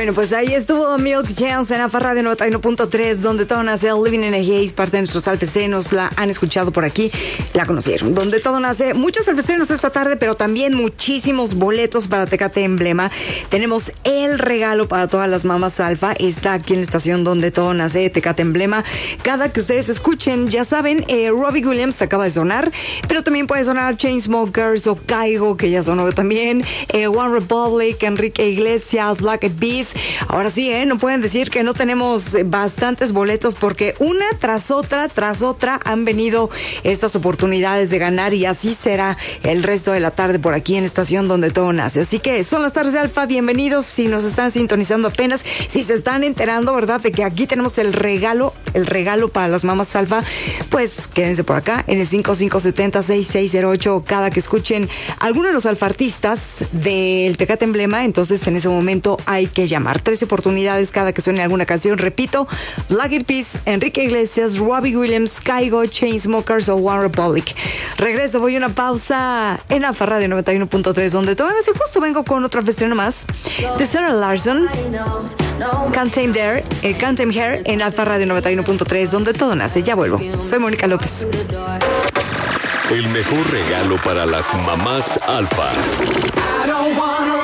Bueno, pues ahí estuvo Milk Chance en AFA Radio 91.3, donde todo nace, Living in a Haze. Parte de nuestros alfestrenos la han escuchado por aquí, la conocieron. Donde todo nace, muchos alfestrenos esta tarde, pero también muchísimos boletos para Tecate Emblema. Tenemos el regalo para todas las mamás alfa. Está aquí en la estación donde todo nace, Tecate Emblema. Cada que ustedes escuchen, ya saben, Robbie Williams acaba de sonar, pero también puede sonar Chainsmokers o Caigo, que ya sonó también, One Republic, Enrique Iglesias, Black Eyed Peas. Ahora sí, no pueden decir que no tenemos bastantes boletos, porque una tras otra han venido estas oportunidades de ganar, y así será el resto de la tarde por aquí en la estación donde todo nace. Así que son las tardes de Alfa, bienvenidos si nos están sintonizando apenas, si se están enterando, ¿verdad?, de que aquí tenemos el regalo para las mamás alfa, pues quédense por acá en el 5570-6608 cada que escuchen alguno de los alfartistas del Tecate Emblema. Entonces en ese momento hay que llamar. 13 oportunidades cada que suene alguna canción. Repito, Black Eyed Peas, Enrique Iglesias, Robbie Williams, Caigo, Chainsmokers o One Republic. Regreso, voy a una pausa en AFA Radio 91.3, donde todo nace. Justo vengo con otro alfestreno más de Sarah Larson, Can't Tame Her en AFA Radio 91.3, donde todo nace. Ya vuelvo. Soy Mónica López. El mejor regalo para las mamás alfa.